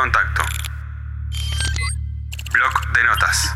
contacto. Blog de notas.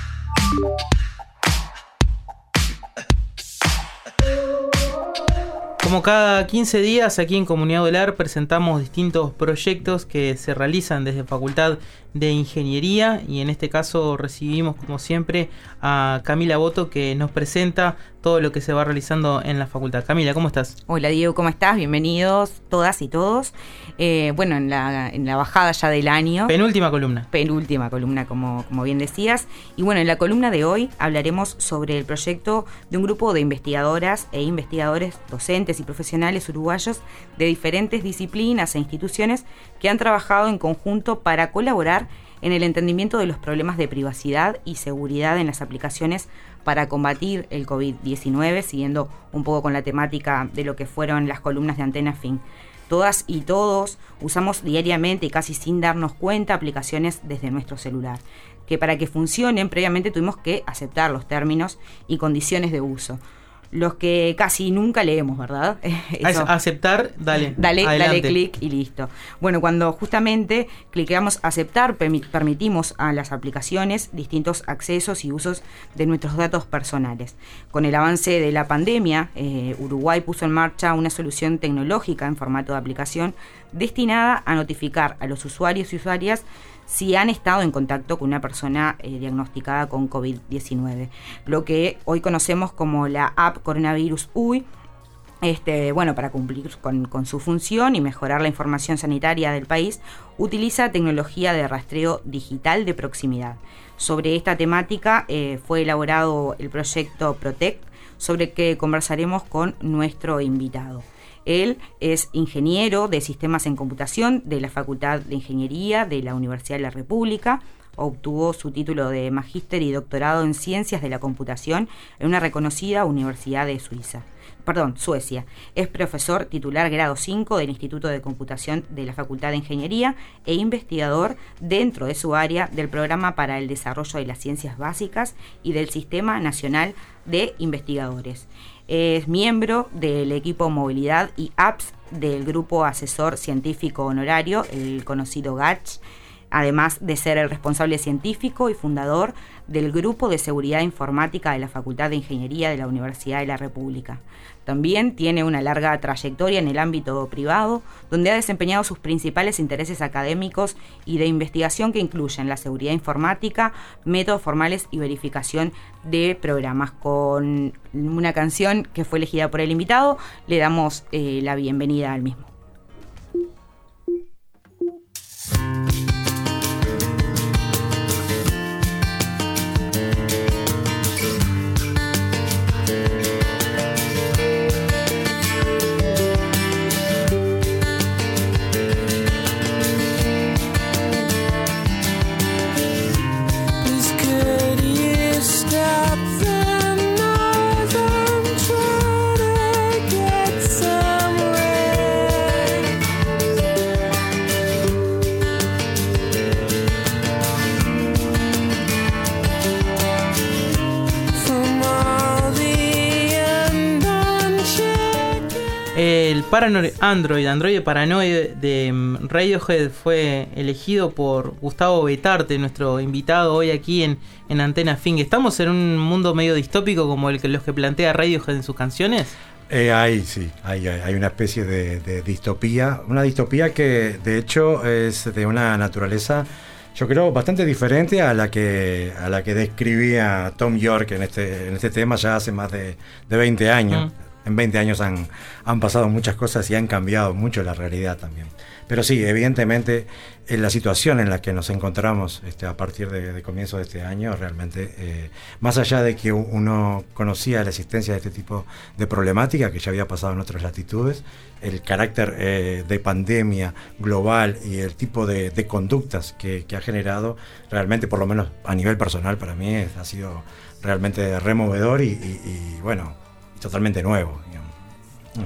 Como cada 15 días aquí en Comunidad Olar presentamos distintos proyectos que se realizan desde Facultad de Ingeniería y en este caso recibimos como siempre a Camila Boto que nos presenta todo lo que se va realizando en la facultad. Camila, ¿cómo estás? Hola Diego, ¿cómo estás? Bienvenidos todas y todos. Bueno, en la bajada ya del año. Penúltima columna, como bien decías. Y bueno, en la columna de hoy hablaremos sobre el proyecto de un grupo de investigadoras e investigadores, docentes y profesionales uruguayos de diferentes disciplinas e instituciones que han trabajado en conjunto para colaborar en el entendimiento de los problemas de privacidad y seguridad en las aplicaciones para combatir el COVID-19, siguiendo un poco con la temática de lo que fueron las columnas de Antena Fin. Todas y todos usamos diariamente y casi sin darnos cuenta aplicaciones desde nuestro celular, que para que funcionen previamente tuvimos que aceptar los términos y condiciones de uso. Los que casi nunca leemos, ¿verdad? Eso. Aceptar, dale clic y listo. Bueno, cuando justamente cliqueamos aceptar, permitimos a las aplicaciones distintos accesos y usos de nuestros datos personales. Con el avance de la pandemia, Uruguay puso en marcha una solución tecnológica en formato de aplicación destinada a notificar a los usuarios y usuarias si han estado en contacto con una persona diagnosticada con COVID-19. Lo que hoy conocemos como la app Coronavirus UI, para cumplir con su función y mejorar la información sanitaria del país, utiliza tecnología de rastreo digital de proximidad. Sobre esta temática fue elaborado el proyecto Protect, sobre el que conversaremos con nuestro invitado. Él es ingeniero de sistemas en computación de la Facultad de Ingeniería de la Universidad de la República. Obtuvo su título de magíster y doctorado en Ciencias de la Computación en una reconocida universidad de Suecia. Es profesor titular grado 5 del Instituto de Computación de la Facultad de Ingeniería e investigador dentro de su área del Programa para el Desarrollo de las Ciencias Básicas y del Sistema Nacional de Investigadores. Es miembro del equipo Movilidad y Apps del Grupo Asesor Científico Honorario, el conocido GACH, además de ser el responsable científico y fundador del Grupo de Seguridad Informática de la Facultad de Ingeniería de la Universidad de la República. También tiene una larga trayectoria en el ámbito privado, donde ha desempeñado sus principales intereses académicos y de investigación que incluyen la seguridad informática, métodos formales y verificación de programas. Con una canción que fue elegida por el invitado, le damos la bienvenida al mismo. El Android Paranoid de Radiohead fue elegido por Gustavo Betarte, nuestro invitado hoy aquí en Antena Fin. ¿Estamos en un mundo medio distópico como los que plantea Radiohead en sus canciones? Hay una especie de distopía, una distopía que de hecho es de una naturaleza, yo creo, bastante diferente a la que describía Tom York en este tema ya hace más de 20 años. En 20 años han pasado muchas cosas y han cambiado mucho la realidad también. Pero sí, evidentemente, en la situación en la que nos encontramos a partir de comienzo de este año, realmente, más allá de que uno conocía la existencia de este tipo de problemática que ya había pasado en otras latitudes, el carácter de pandemia global y el tipo de conductas que ha generado, realmente, por lo menos a nivel personal, para mí ha sido realmente removedor y bueno, totalmente nuevo, digamos.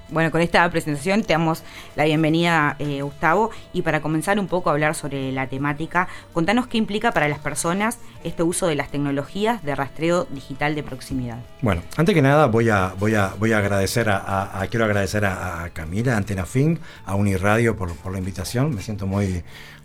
Bueno, con esta presentación te damos la bienvenida, Gustavo, y para comenzar un poco a hablar sobre la temática, contanos qué implica para las personas este uso de las tecnologías de rastreo digital de proximidad. Bueno, antes que nada voy a agradecer quiero agradecer a Camila, Antena Fin, a Uniradio por la invitación. Me siento muy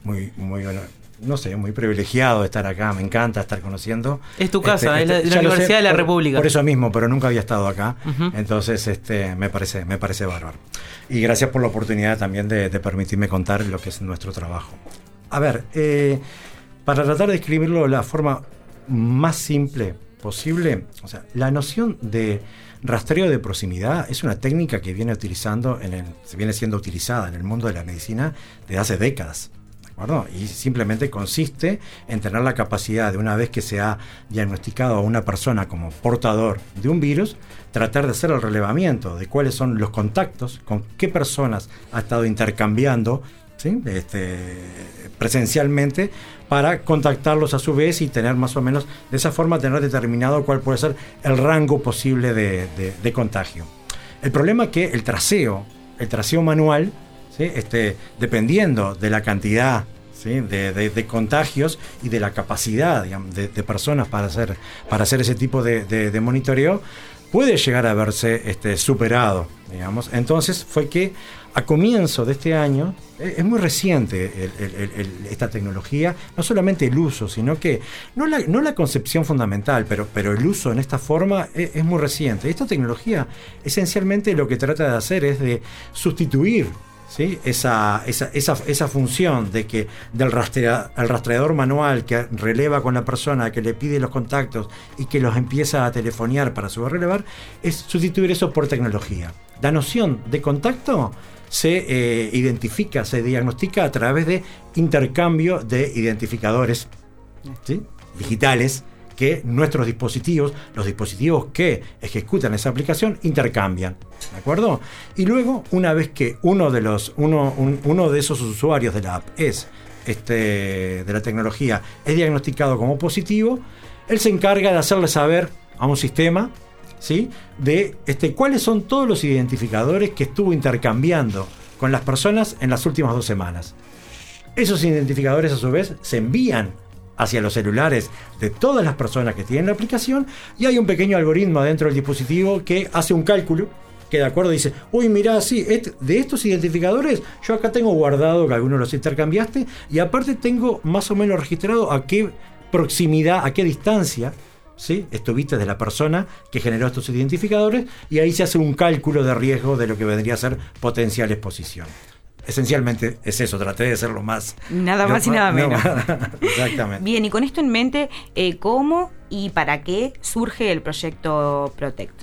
no sé, muy privilegiado de estar acá, me encanta estar conociendo. Es tu casa, es la Universidad de la República. Por eso mismo, pero nunca había estado acá, Uh-huh. Entonces me parece bárbaro. Y gracias por la oportunidad también de permitirme contar lo que es nuestro trabajo. A ver, para tratar de escribirlo de la forma más simple posible, o sea, la noción de rastreo de proximidad es una técnica que se viene siendo utilizada en el mundo de la medicina desde hace décadas. Y simplemente consiste en tener la capacidad de, una vez que se ha diagnosticado a una persona como portador de un virus, tratar de hacer el relevamiento de cuáles son los contactos, con qué personas ha estado intercambiando, ¿sí? Presencialmente, para contactarlos a su vez y tener más o menos, de esa forma, tener determinado cuál puede ser el rango posible de contagio. El problema es que el traceo manual, ¿sí? Dependiendo de la cantidad, ¿sí? de contagios y de la capacidad, digamos, de personas para hacer ese tipo de monitoreo, puede llegar a verse superado, digamos. Entonces fue que a comienzo de este año, es muy reciente esta tecnología, no solamente el uso, sino que no la concepción fundamental, pero el uso en esta forma es muy reciente. Esta tecnología esencialmente lo que trata de hacer es de sustituir, ¿sí? esa función del rastreador manual que releva con la persona, que le pide los contactos y que los empieza a telefonear para su relevar, es sustituir eso por tecnología. La noción de contacto se identifica, se diagnostica a través de intercambio de identificadores, ¿sí? digitales, que nuestros dispositivos, los dispositivos que ejecutan esa aplicación, intercambian, ¿de acuerdo? Y luego, una vez que uno de esos usuarios de la app de la tecnología es diagnosticado como positivo, él se encarga de hacerle saber a un sistema, ¿sí? de cuáles son todos los identificadores que estuvo intercambiando con las personas en las últimas 2 semanas. Esos identificadores, a su vez, se envían hacia los celulares de todas las personas que tienen la aplicación, y hay un pequeño algoritmo dentro del dispositivo que hace un cálculo, que de acuerdo dice, uy, mirá, sí, de estos identificadores, yo acá tengo guardado que algunos los intercambiaste, y aparte tengo más o menos registrado a qué proximidad, a qué distancia, ¿sí? estuviste de la persona que generó estos identificadores, y ahí se hace un cálculo de riesgo de lo que vendría a ser potencial exposición. Esencialmente es eso, traté de hacerlo más... Nada más y nada menos. Exactamente. Bien, y con esto en mente, ¿cómo y para qué surge el proyecto Protect?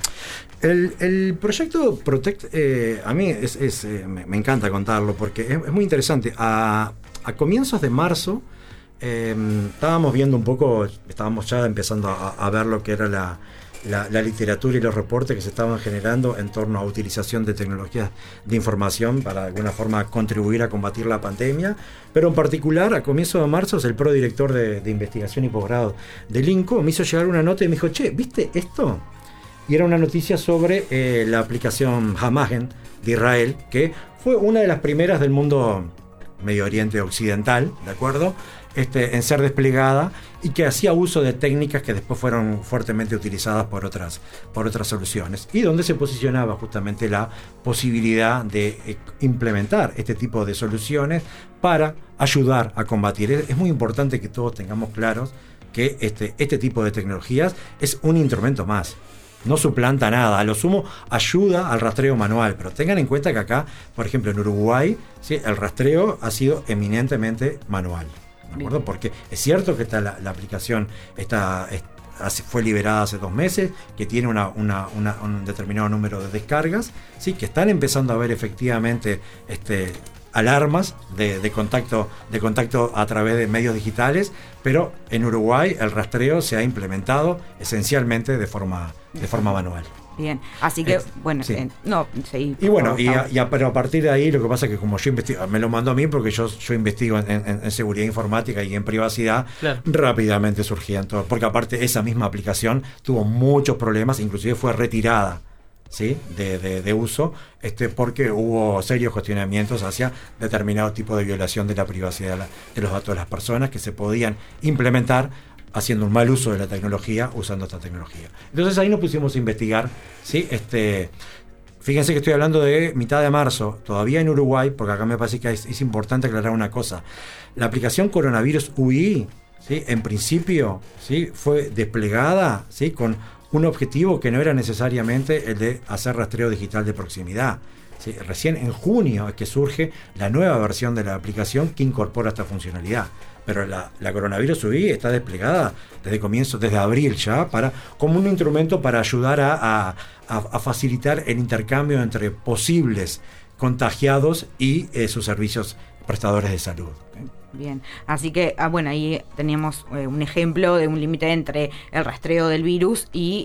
El proyecto Protect, a mí me encanta contarlo porque es muy interesante. A comienzos de marzo estábamos viendo un poco, estábamos ya empezando a ver lo que era la literatura y los reportes que se estaban generando en torno a utilización de tecnologías de información para de alguna forma contribuir a combatir la pandemia, pero en particular a comienzos de marzo el prodirector de investigación y posgrado del INCO me hizo llegar una nota y me dijo, che, ¿viste esto? Y era una noticia sobre la aplicación Hamagen de Israel, que fue una de las primeras del mundo Medio Oriente Occidental, ¿de acuerdo? En ser desplegada, y que hacía uso de técnicas que después fueron fuertemente utilizadas por otras soluciones, y donde se posicionaba justamente la posibilidad de implementar este tipo de soluciones para ayudar a combatir. Es muy importante que todos tengamos claros que este tipo de tecnologías es un instrumento más. No suplanta nada, a lo sumo ayuda al rastreo manual, pero tengan en cuenta que acá, por ejemplo en Uruguay, ¿sí? el rastreo ha sido eminentemente manual, ¿de acuerdo? Porque es cierto que la aplicación fue liberada hace 2 meses, que tiene un determinado número de descargas, ¿sí? que están empezando a ver efectivamente alarmas de contacto a través de medios digitales, pero en Uruguay el rastreo se ha implementado esencialmente de forma manual. Bien, así que, bueno, sí. Sí. Y bueno, pero a partir de ahí lo que pasa es que como yo investigo, me lo mandó a mí porque yo investigo en seguridad informática y en privacidad, claro. Rápidamente surgían todo, porque aparte esa misma aplicación tuvo muchos problemas, inclusive fue retirada ¿sí? de uso, porque hubo serios cuestionamientos hacia determinado tipo de violación de la privacidad de los datos de las personas que se podían implementar haciendo un mal uso de la tecnología, usando esta tecnología. Entonces ahí nos pusimos a investigar, ¿sí? Fíjense que estoy hablando de mitad de marzo, todavía en Uruguay, porque acá me parece que es importante aclarar una cosa. La aplicación Coronavirus UI, ¿sí? En principio, ¿sí? Fue desplegada, ¿sí? Con un objetivo que no era necesariamente el de hacer rastreo digital de proximidad. ¿Sí? Recién en junio es que surge la nueva versión de la aplicación que incorpora esta funcionalidad. Pero la Coronavirus UI está desplegada desde abril ya, como un instrumento para ayudar a facilitar el intercambio entre posibles contagiados y sus servicios prestadores de salud. Bien, así que bueno, ahí teníamos un ejemplo de un límite entre el rastreo del virus y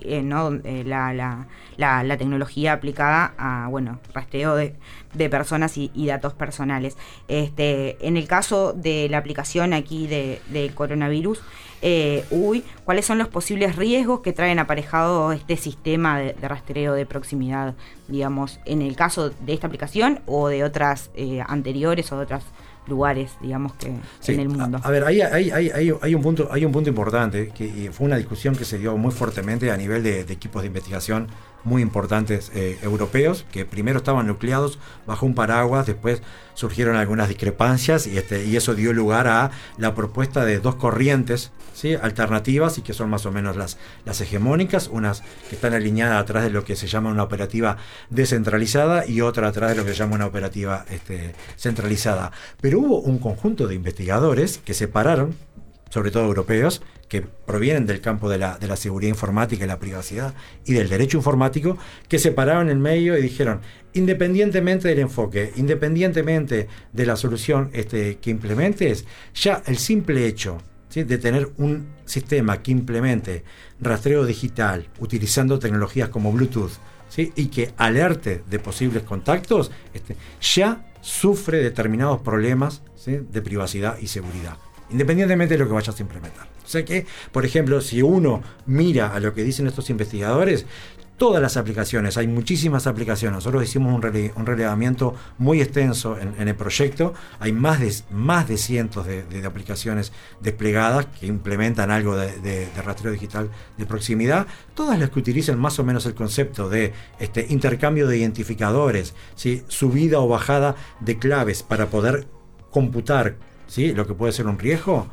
la tecnología aplicada a rastreo de personas y datos personales. En el caso de la aplicación aquí de coronavirus, ¿cuáles son los posibles riesgos que traen aparejado este sistema de rastreo de proximidad, digamos, en el caso de esta aplicación o de otras anteriores o de otras lugares, digamos, que sí, en el mundo? A ver, hay un punto importante, que fue una discusión que se dio muy fuertemente a nivel de equipos de investigación muy importantes europeos, que primero estaban nucleados bajo un paraguas, después surgieron algunas discrepancias y eso dio lugar a la propuesta de dos corrientes, ¿sí? Alternativas, y que son más o menos las hegemónicas, unas que están alineadas atrás de lo que se llama una operativa descentralizada y otra atrás de lo que se llama una operativa centralizada. Pero hubo un conjunto de investigadores que separaron, sobre todo europeos, que provienen del campo de la seguridad informática y la privacidad y del derecho informático, que se pararon en medio y dijeron, independientemente del enfoque, independientemente de la solución que implementes, ya el simple hecho, ¿sí? De tener un sistema que implemente rastreo digital utilizando tecnologías como Bluetooth, ¿sí? Y que alerte de posibles contactos, ya sufre determinados problemas, ¿sí? De privacidad y seguridad, independientemente de lo que vayas a implementar. O sea que, por ejemplo, si uno mira a lo que dicen estos investigadores, todas las aplicaciones, hay muchísimas aplicaciones, nosotros hicimos un relevamiento muy extenso en el proyecto, hay más de cientos de aplicaciones desplegadas que implementan algo de rastreo digital de proximidad, todas las que utilizan más o menos el concepto de intercambio de identificadores, ¿sí? Subida o bajada de claves para poder computar, ¿sí? Lo que puede ser un riesgo,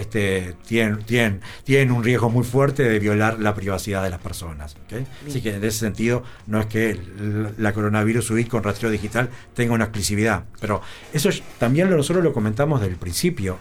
tienen un riesgo muy fuerte de violar la privacidad de las personas, ¿okay? Así que en ese sentido no es que la Coronavirus UI con rastreo digital tenga una exclusividad, pero eso también nosotros lo comentamos desde el principio.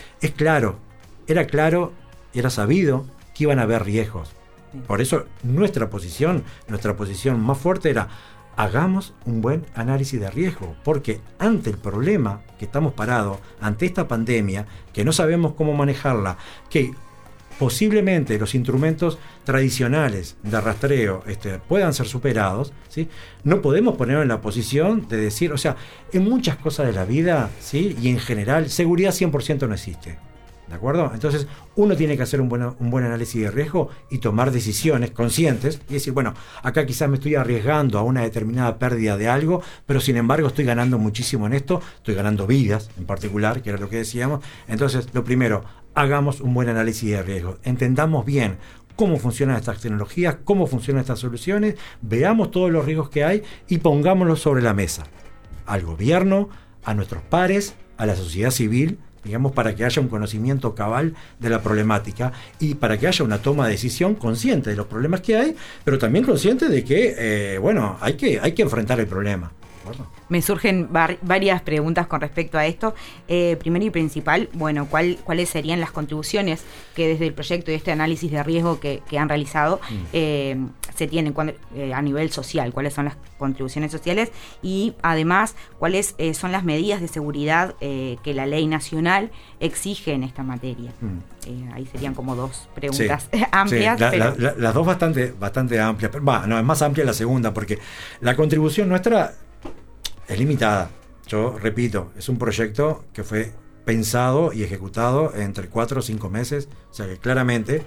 Era sabido que iban a haber riesgos. Por eso nuestra posición más fuerte era: hagamos un buen análisis de riesgo, porque ante el problema que estamos parados, ante esta pandemia, que no sabemos cómo manejarla, que posiblemente los instrumentos tradicionales de rastreo puedan ser superados, ¿sí? No podemos ponernos en la posición de decir, o sea, en muchas cosas de la vida, ¿sí? Y en general, seguridad 100% no existe. ¿De acuerdo? Entonces uno tiene que hacer un buen análisis de riesgo y tomar decisiones conscientes y decir, bueno, acá quizás me estoy arriesgando a una determinada pérdida de algo, pero sin embargo estoy ganando muchísimo en esto, estoy ganando vidas en particular, que era lo que decíamos. Entonces, lo primero, hagamos un buen análisis de riesgo, entendamos bien cómo funcionan estas tecnologías, cómo funcionan estas soluciones, veamos todos los riesgos que hay y pongámoslos sobre la mesa, al gobierno, a nuestros pares, a la sociedad civil, digamos, para que haya un conocimiento cabal de la problemática y para que haya una toma de decisión consciente de los problemas que hay, pero también consciente de que, hay que enfrentar el problema. Bueno. Me surgen varias preguntas con respecto a esto. Primero y principal, ¿cuáles serían las contribuciones que desde el proyecto y este análisis de riesgo que han realizado se tienen a nivel social? ¿Cuáles son las contribuciones sociales? Y además, ¿cuáles son las medidas de seguridad que la ley nacional exige en esta materia? Ahí serían como dos preguntas amplias. Sí, las dos bastante amplias. Es más amplia la segunda, porque la contribución nuestra es limitada. Yo repito, es un proyecto que fue pensado y ejecutado entre 4 o 5 meses, o sea que claramente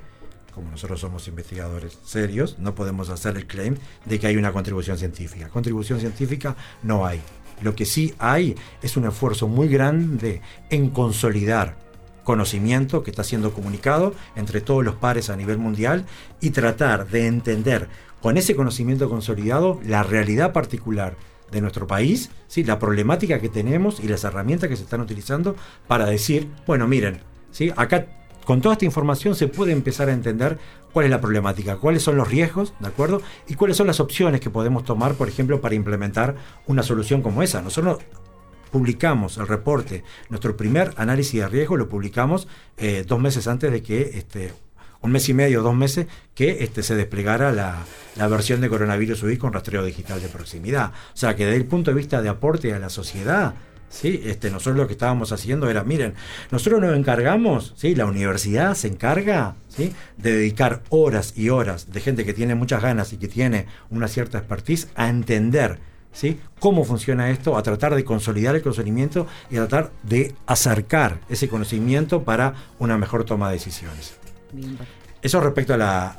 como nosotros somos investigadores serios, no podemos hacer el claim de que hay una contribución científica. Contribución científica no hay. Lo que sí hay es un esfuerzo muy grande en consolidar conocimiento que está siendo comunicado entre todos los pares a nivel mundial y tratar de entender con ese conocimiento consolidado la realidad particular de nuestro país, ¿sí? La problemática que tenemos y las herramientas que se están utilizando para decir, bueno, miren, ¿sí? Acá con toda esta información se puede empezar a entender cuál es la problemática, cuáles son los riesgos, ¿de acuerdo? Y cuáles son las opciones que podemos tomar, por ejemplo, para implementar una solución como esa. Nosotros publicamos el reporte, nuestro primer análisis de riesgo lo publicamos 2 meses antes de que, 1 mes y medio, 2 meses, que se desplegara la versión de Coronavirus UI con rastreo digital de proximidad. O sea que desde el punto de vista de aporte a la sociedad, ¿sí? Nosotros lo que estábamos haciendo era, miren, nosotros nos encargamos, ¿sí? La universidad se encarga, ¿sí? De dedicar horas y horas de gente que tiene muchas ganas y que tiene una cierta expertise a entender, ¿sí? Cómo funciona esto, a tratar de consolidar el conocimiento y a tratar de acercar ese conocimiento para una mejor toma de decisiones. Bien. Eso respecto a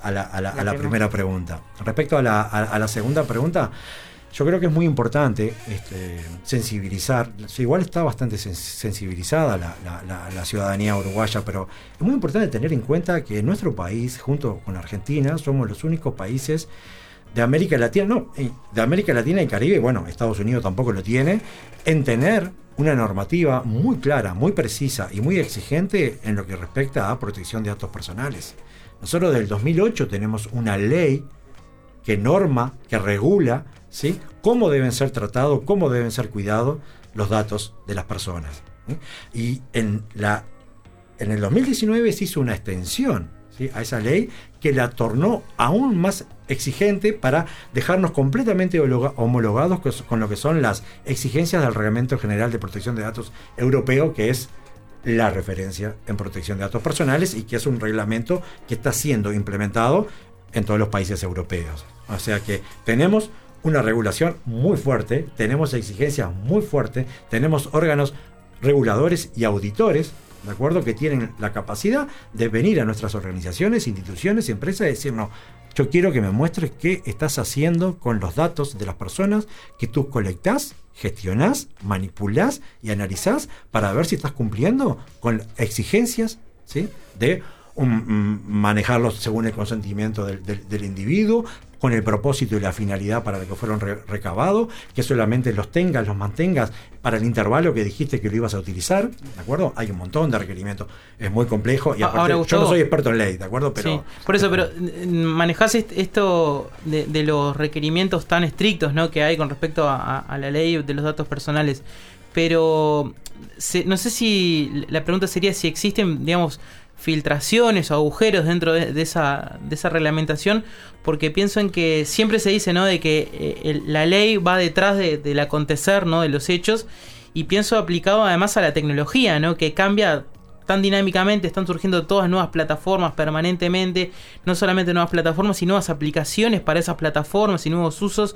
la primera pregunta. Respecto a la segunda pregunta, yo creo que es muy importante sensibilizar. Igual está bastante sensibilizada la ciudadanía uruguaya, pero es muy importante tener en cuenta que nuestro país, junto con Argentina, somos los únicos países de América Latina, de América Latina y Caribe, bueno, Estados Unidos tampoco lo tiene, en tener una normativa muy clara, muy precisa y muy exigente en lo que respecta a protección de datos personales. Nosotros del 2008 tenemos una ley que norma, que regula, ¿sí? Cómo deben ser tratados, cómo deben ser cuidados los datos de las personas, ¿sí? Y en el 2019 se hizo una extensión, ¿sí? A esa ley que la tornó aún más exigente para dejarnos completamente homologados con lo que son las exigencias del Reglamento General de Protección de Datos Europeo, que es la referencia en protección de datos personales y que es un reglamento que está siendo implementado en todos los países europeos. O sea que tenemos una regulación muy fuerte, tenemos exigencias muy fuertes, tenemos órganos reguladores y auditores, ¿de acuerdo?, que tienen la capacidad de venir a nuestras organizaciones, instituciones y empresas y decirnos, yo quiero que me muestres qué estás haciendo con los datos de las personas que tú colectás, gestionás, manipulás y analizás para ver si estás cumpliendo con exigencias, ¿sí?, de manejarlos según el consentimiento del individuo, con el propósito y la finalidad para la que fueron recabados, que solamente los mantengas para el intervalo que dijiste que lo ibas a utilizar, ¿de acuerdo? Hay un montón de requerimientos, es muy complejo y aparte, ahora, Gustavo, yo no soy experto en ley, ¿de acuerdo? Pero, sí, por eso, pero manejás esto de los requerimientos tan estrictos, ¿no?, que hay con respecto a la ley de los datos personales, pero no sé si la pregunta sería si existen, digamos, filtraciones o agujeros dentro de esa reglamentación, porque pienso en que siempre se dice, ¿no?, de que la ley va detrás del acontecer, ¿no?, de los hechos, y pienso aplicado además a la tecnología, ¿no?, que cambia tan dinámicamente, están surgiendo todas nuevas plataformas permanentemente, no solamente nuevas plataformas, sino nuevas aplicaciones para esas plataformas y nuevos usos.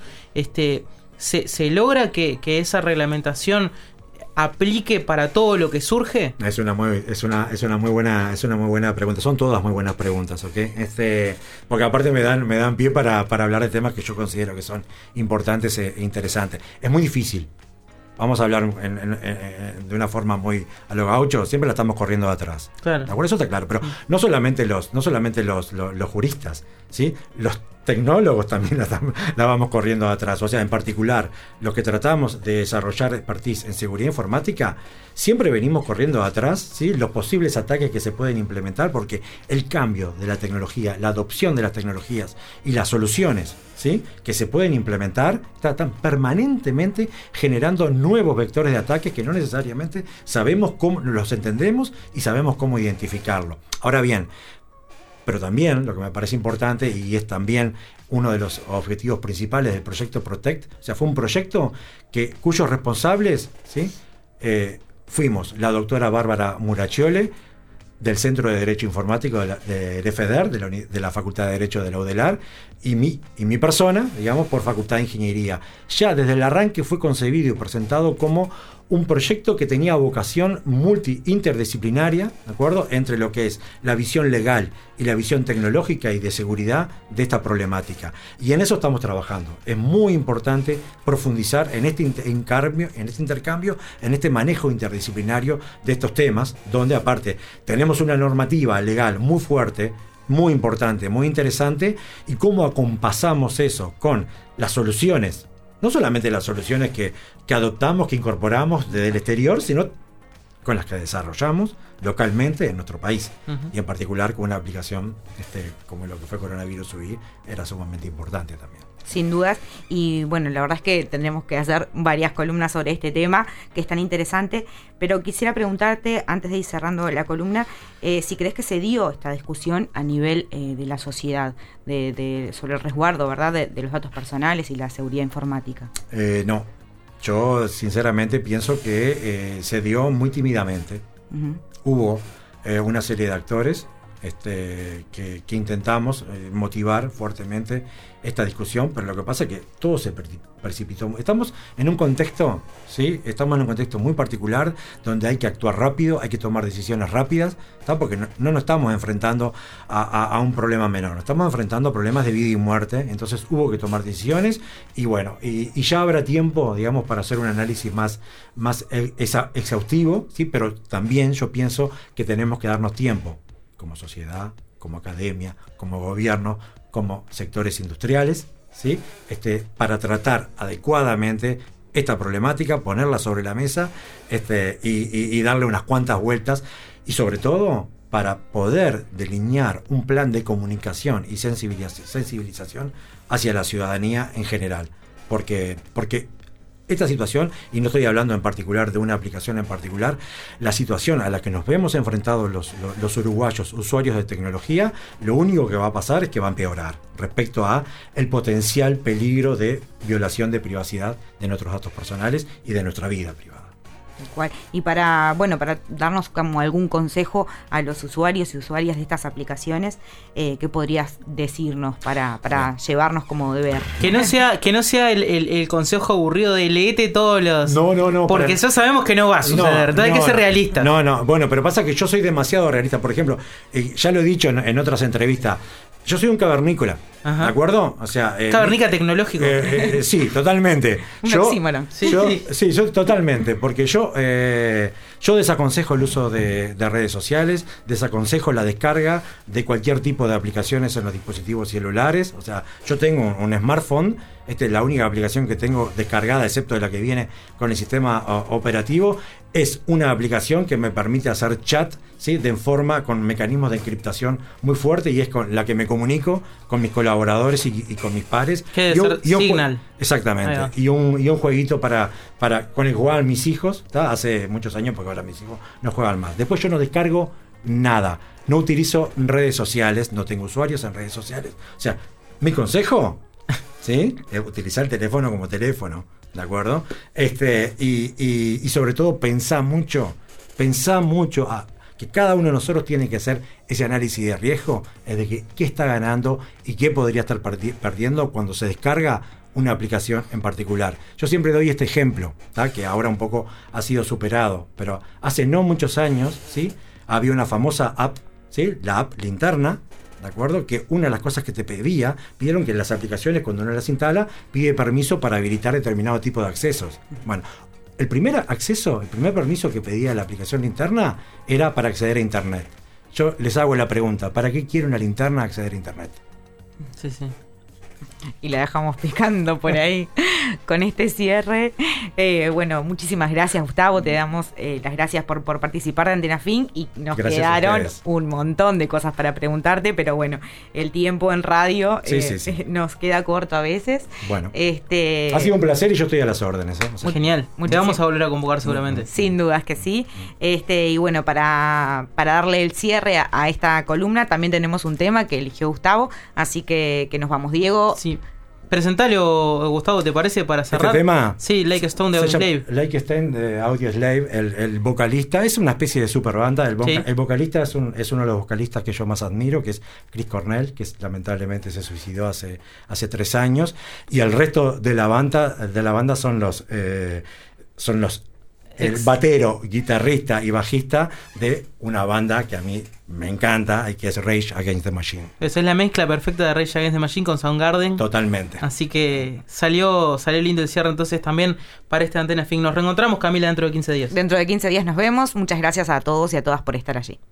¿Se logra que esa reglamentación aplique para todo lo que surge? Es una muy buena pregunta. Son todas muy buenas preguntas, ¿ok? Porque aparte me dan pie para hablar de temas que yo considero que son importantes e interesantes. Es muy difícil. Vamos a hablar de una forma muy a lo gaucho, siempre la estamos corriendo de atrás. Claro. Por eso está claro, pero no solamente los juristas, ¿sí? Los tecnólogos también la vamos corriendo de atrás. O sea, en particular, los que tratamos de desarrollar expertise en seguridad informática, siempre venimos corriendo de atrás, ¿sí?, los posibles ataques que se pueden implementar, porque el cambio de la tecnología, la adopción de las tecnologías y las soluciones, ¿sí?, que se pueden implementar, están permanentemente generando nuevos vectores de ataques que no necesariamente sabemos cómo los entendemos y sabemos cómo identificarlo. Ahora bien, pero también lo que me parece importante, y es también uno de los objetivos principales del proyecto Protect, o sea, fue un proyecto cuyos responsables, ¿sí?, fuimos la doctora Bárbara Muracciole, del Centro de Derecho Informático del FEDER, de la Facultad de Derecho de la UDELAR, y mi persona, digamos, por Facultad de Ingeniería. Ya desde el arranque fue concebido y presentado como un proyecto que tenía vocación interdisciplinaria, ¿de acuerdo?, entre lo que es la visión legal y la visión tecnológica y de seguridad de esta problemática. Y en eso estamos trabajando. Es muy importante profundizar en este intercambio, en este manejo interdisciplinario de estos temas, donde aparte tenemos una normativa legal muy fuerte, muy importante, muy interesante, y cómo acompasamos eso con las soluciones, no solamente las soluciones que adoptamos, que incorporamos desde el exterior, sino con las que desarrollamos localmente en nuestro país. Y en particular con una aplicación como lo que fue Coronavirus UI, era sumamente importante también. Sin dudas, y bueno, la verdad es que tendremos que hacer varias columnas sobre este tema, que es tan interesante, pero quisiera preguntarte, antes de ir cerrando la columna, si crees que se dio esta discusión a nivel de la sociedad, sobre el resguardo, ¿verdad?, de los datos personales y la seguridad informática. No, yo sinceramente pienso que se dio muy tímidamente. Hubo una serie de actores que intentamos motivar fuertemente esta discusión, pero lo que pasa es que todo se precipitó. Estamos en un contexto, ¿sí? Estamos en un contexto muy particular donde hay que actuar rápido, hay que tomar decisiones rápidas, ¿tá? Porque no nos estamos enfrentando a un problema menor, nos estamos enfrentando a problemas de vida y muerte, entonces hubo que tomar decisiones y bueno, y ya habrá tiempo, digamos, para hacer un análisis más exhaustivo, ¿sí? Pero también yo pienso que tenemos que darnos tiempo como sociedad, como academia, como gobierno, como sectores industriales, ¿sí? Para tratar adecuadamente esta problemática, ponerla sobre la mesa y darle unas cuantas vueltas, y sobre todo para poder delinear un plan de comunicación y sensibilización hacia la ciudadanía en general. Porque esta situación, y no estoy hablando en particular de una aplicación en particular, la situación a la que nos vemos enfrentados los uruguayos usuarios de tecnología, lo único que va a pasar es que va a empeorar respecto a el potencial peligro de violación de privacidad de nuestros datos personales y de nuestra vida privada. Y para darnos como algún consejo a los usuarios y usuarias de estas aplicaciones, ¿qué podrías decirnos para llevarnos como deber? Que no sea el consejo aburrido de leete todos los... No. Porque ya sabemos que no va a suceder. Entonces hay que ser realista. No. Bueno, pero pasa que yo soy demasiado realista. Por ejemplo, ya lo he dicho en otras entrevistas, yo soy un cavernícola. Ajá. ¿De acuerdo? O sea, cavernica tecnológico. Sí, totalmente. Yo totalmente, porque yo desaconsejo el uso de redes sociales, desaconsejo la descarga de cualquier tipo de aplicaciones en los dispositivos celulares. O sea, yo tengo un smartphone, esta es la única aplicación que tengo descargada, excepto de la que viene con el sistema operativo. Es una aplicación que me permite hacer chat, ¿sí? Con mecanismos de encriptación muy fuerte, y es con la que me comunico con mis colaboradores y con mis pares. ¿Qué debe ser? Signal. Exactamente. Y un jueguito para con el que jugaban mis hijos, ¿tá? Hace muchos años, porque ahora mis hijos no juegan más. Después yo no descargo nada. No utilizo redes sociales, no tengo usuarios en redes sociales. O sea, mi consejo, ¿sí?, es utilizar el teléfono como teléfono. ¿De acuerdo? Y sobre todo pensá mucho que cada uno de nosotros tiene que hacer ese análisis de riesgo, es de qué está ganando y qué podría estar perdiendo cuando se descarga una aplicación en particular. Yo siempre doy este ejemplo, ¿tá? Que ahora un poco ha sido superado, pero hace no muchos años, ¿sí?, había una famosa app, ¿sí?, la app Linterna, ¿de acuerdo? Que una de las cosas que pidieron que las aplicaciones, cuando uno las instala, pide permiso para habilitar determinado tipo de accesos. Bueno, el primer permiso que pedía la aplicación Linterna era para acceder a Internet. Yo les hago la pregunta, ¿para qué quiere una linterna acceder a Internet? Sí. Y la dejamos picando por ahí con este cierre. Bueno, muchísimas gracias, Gustavo. Te damos las gracias por participar de Antena Fin, y nos quedaron un montón de cosas para preguntarte, pero bueno, el tiempo en radio nos queda corto a veces. Bueno, ha sido un placer y yo estoy a las órdenes. O sea, genial. Te vamos a volver a convocar seguramente. Sin dudas que sí. Y bueno, para darle el cierre a esta columna, también tenemos un tema que eligió Gustavo, así que nos vamos. Diego. Sí. Presentalo, Gustavo, ¿te parece, para cerrar? ¿Este tema? Sí, Like a Stone de Audioslave. Like a Stone de Audioslave, el vocalista, es una especie de super banda. El vocalista es uno de los vocalistas que yo más admiro, que es Chris Cornell, que lamentablemente se suicidó hace 3 años. Y el resto de la banda son los el batero, guitarrista y bajista de una banda que a mí me encanta y que es Rage Against the Machine. Esa es la mezcla perfecta de Rage Against the Machine con Soundgarden. Totalmente. Así que salió lindo el cierre entonces también para esta Antena Fin. Nos reencontramos, Camila, dentro de 15 días. Dentro de 15 días nos vemos. Muchas gracias a todos y a todas por estar allí.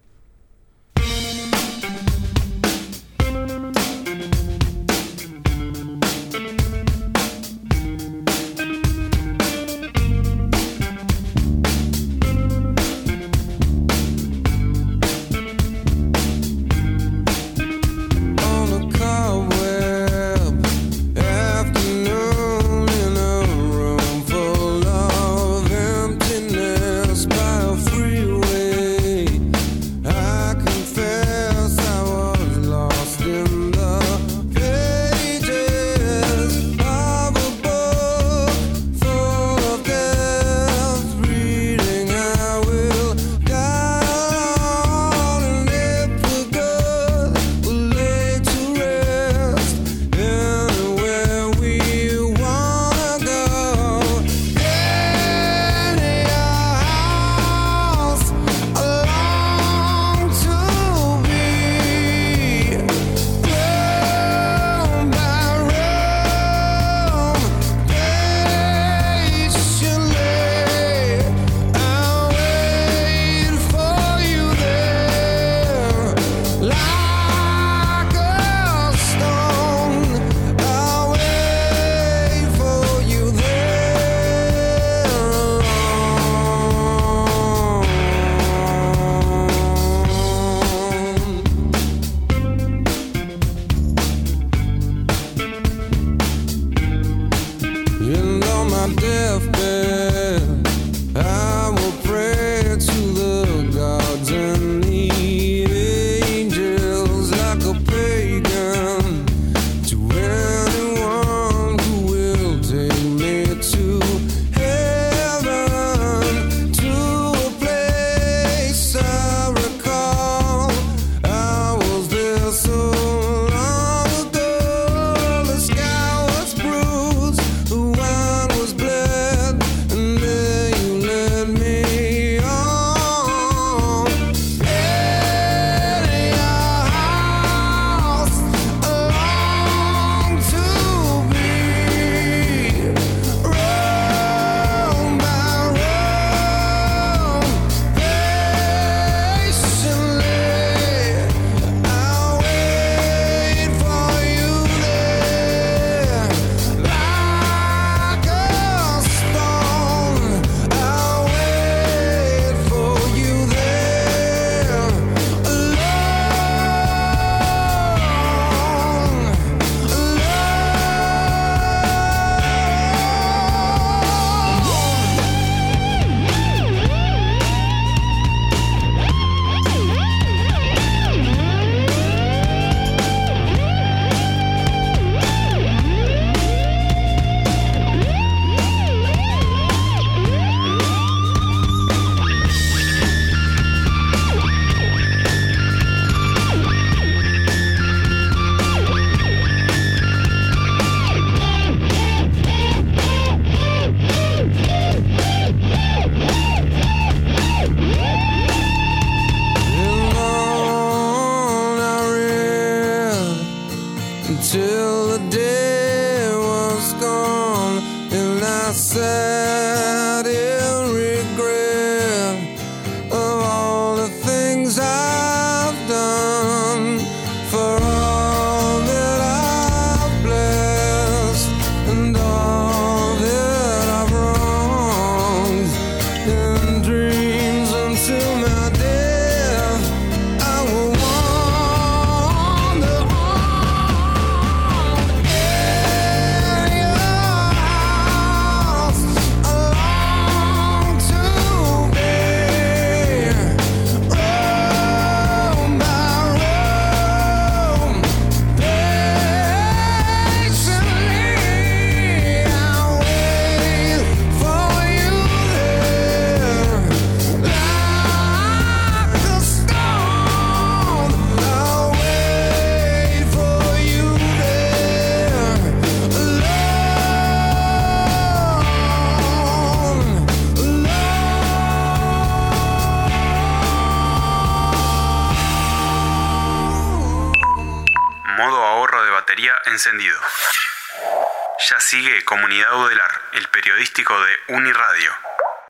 media encendido. Ya sigue Comunidad Udelar, el periodístico de Uniradio.